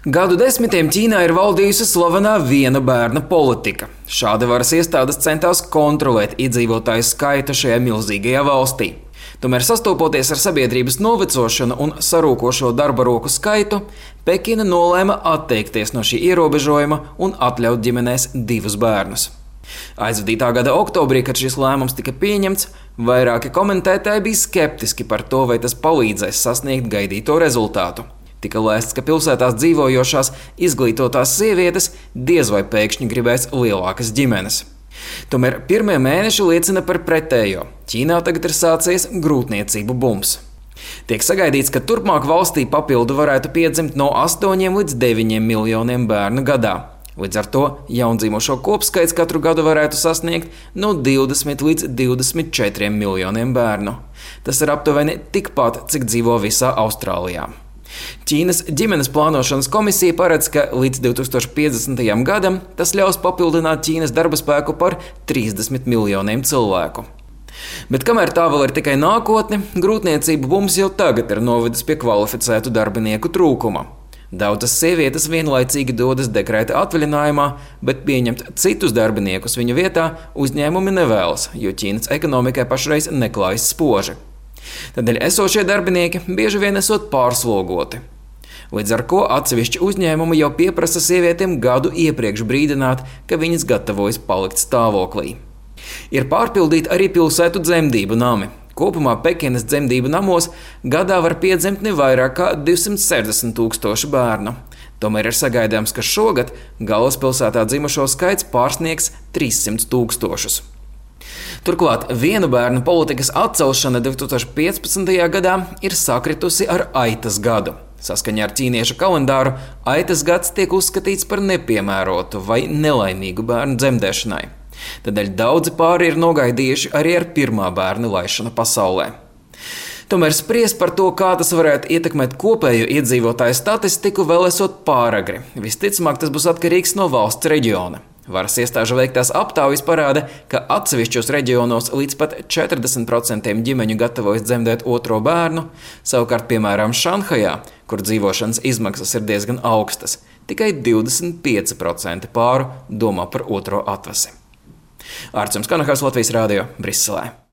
Gadu desmitiem Ķīnā ir valdījusi slavenā viena bērna politika. Šādi varas iestādes centās kontrolēt iedzīvotāju skaitu šajā milzīgajā valstī. Tomēr sastopoties ar sabiedrības novecošanu un sarūkošo darba roku skaitu, Pekina nolēma atteikties no šī ierobežojuma un atļaut ģimenēs 2 bērnus. Aizvadītā gada oktobrī, kad šis lēmums tika pieņemts, vairāki komentētāji bija skeptiski par to, vai tas palīdzēs sasniegt gaidīto rezultātu. Tika lēsts, ka pilsētās dzīvojošās izglītotās sievietes diez vai pēkšņi gribēs lielākas ģimenes. Tomēr pirmie mēneši liecina par pretējo. Ķīnā tagad ir sācies grūtniecību bums. Tiek sagaidīts, ka turpmāk valstī papildu varētu piedzimt no 8 līdz 9 miljoniem bērnu gadā. Līdz ar to jaundzimušo kopskaits katru gadu varētu sasniegt no 20 līdz 24 miljoniem bērnu. Tas ir aptuveni tikpat, cik dzīvo visā Austrālijā. Ķīnas ģimenes plānošanas komisija paredz, ka līdz 2050. gadam tas ļaus papildināt Ķīnas darba spēku par 30 miljoniem cilvēku. Bet kamēr tā vēl ir tikai nākotne, grūtniecību bums jau tagad ir novedis pie kvalificētu darbinieku trūkuma. Daudzas sievietes vienlaicīgi dodas dekrēta atvaļinājumā, bet pieņemt citus darbiniekus viņu vietā uzņēmumi nevēlas, jo Ķīnas ekonomikai pašreiz neklājas spoži. Tādēļ esošie darbinieki bieži vien esot pārslogoti. Līdz ar ko atsevišķi uzņēmumi jau pieprasa sievietēm gadu iepriekš brīdināt, ka viņas gatavojas palikt stāvoklī. Ir pārpildīti arī pilsētu dzemdību nami. Kopumā Pekinas dzemdību namos gadā var piedzimt ne vairāk kā 260 000 bērnu. Tomēr ir sagaidāms, ka šogad galvaspilsētā dzimušo skaits pārsniegs 300 000. Turklāt vienu bērnu politikas atcelšana 2015. gadā ir sakritusi ar aitas gadu. Saskaņā ar ķīniešu kalendāru aitas gads tiek uzskatīts par nepiemērotu vai nelaimīgu bērnu dzemdēšanai. Tādēļ daudzi pāri ir nogaidījuši arī ar pirmā bērna laišanu pasaulē. Tomēr spriest par to, kā tas varētu ietekmēt kopējo iedzīvotāju statistiku, vēl esot pāragri. Visticamāk, tas būs atkarīgs no valsts reģiona. Varas iestāžu veiktās aptaujas parāda, ka atsevišķos reģionos līdz pat 40% ģimeņu gatavojas dzemdēt otro bērnu, savukārt, piemēram, Šanhajā, kur dzīvošanas izmaksas ir diezgan augstas, tikai 25% pāru domā par otro atvasi. Ārčuns Kanahārs, Latvijas Rādio, Briselē.